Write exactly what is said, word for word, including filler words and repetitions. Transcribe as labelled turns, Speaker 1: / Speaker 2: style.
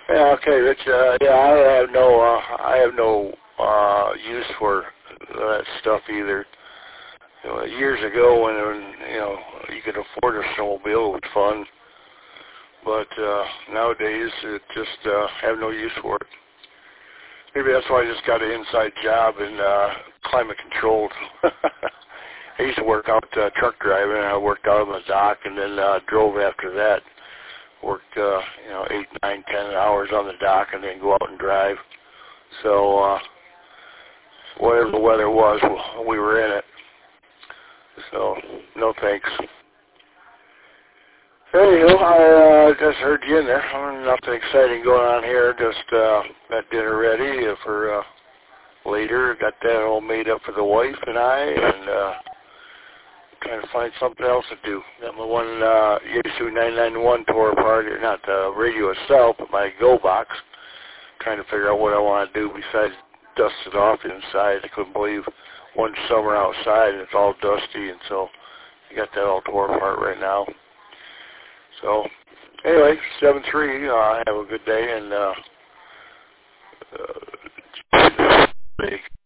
Speaker 1: Yeah, okay, Rich. Uh, yeah, I have no, uh, I have no uh, use for that stuff either. You know, years ago, when, when you know you could afford a snowmobile, it was fun. But uh, nowadays, it just uh, have no use for it. Maybe that's why I just got an inside job in uh, climate controlled. I used to work out uh, truck driving, and I worked out on the dock, and then uh, drove after that. Worked, uh, you know, eight, nine, ten hours on the dock, and then go out and drive. So, uh, whatever the weather was, we were in it. So, no thanks. Anywho, I uh, just heard you in there. Nothing exciting going on here. Just uh, got dinner ready for uh, later. Got that all made up for the wife and I, and uh, trying to find something else to do. Got my one uh, Yaesu nine ninety-one tore apart, or not the radio itself, but my Go box. Trying to figure out what I want to do besides dust it off inside. I couldn't believe one summer outside and it's all dusty, and so I got that all tore apart right now. So anyway, seven three. Uh, have a good day, and uh, uh,